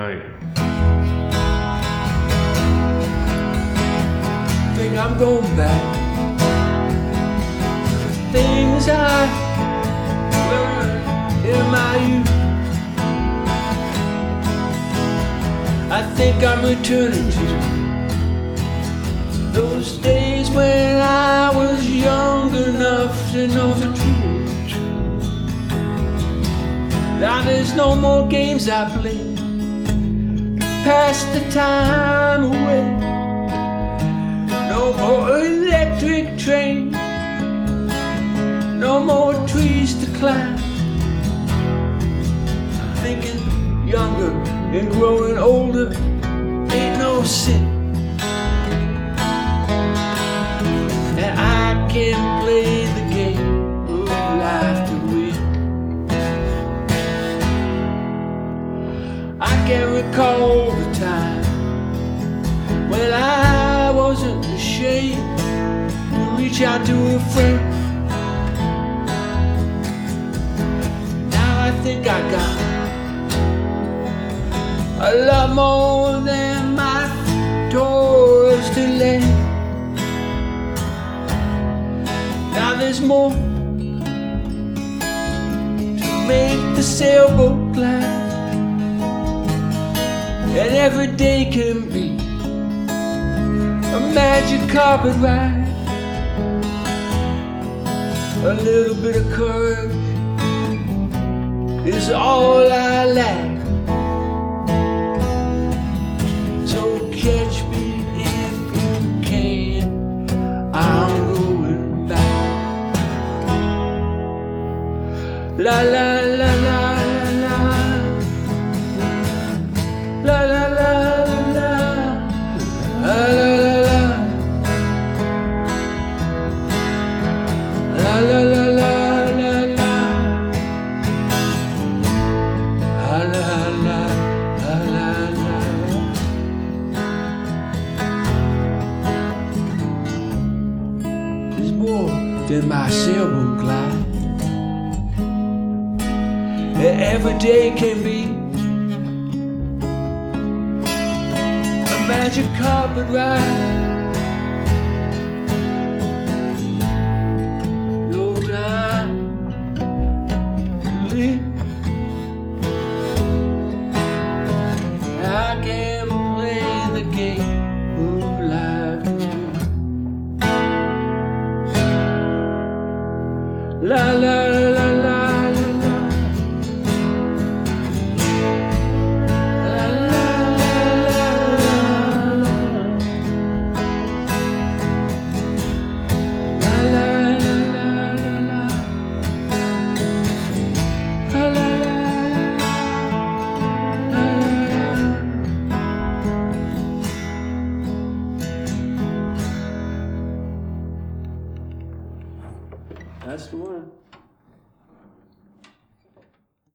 Right. Think I'm going back to things I learned in my youth. I think I'm returning to those days when I was young enough to know the truth. Now there's no more games I play to pass the time away. No more electric train, no more trees to climb. Thinking younger and growing older ain't no sin. And I can play the game of life to win. I can recall the time when I wasn't ashamed to reach out to a friend. Now I think I got a lot more than my toys to lend. Now there's more to make the sailboat glide, and every day can be a magic carpet ride. A little bit of courage is all I lack. So catch me if you can, I'm going back. La la la la la la la la la la la la. La la la la la la. La la la la la la. There's more than my sailboat glide. Every day can be a magic carpet ride. I can play the game of life. La la la la la la. La la la la la. La la la la la. La la. That's the one.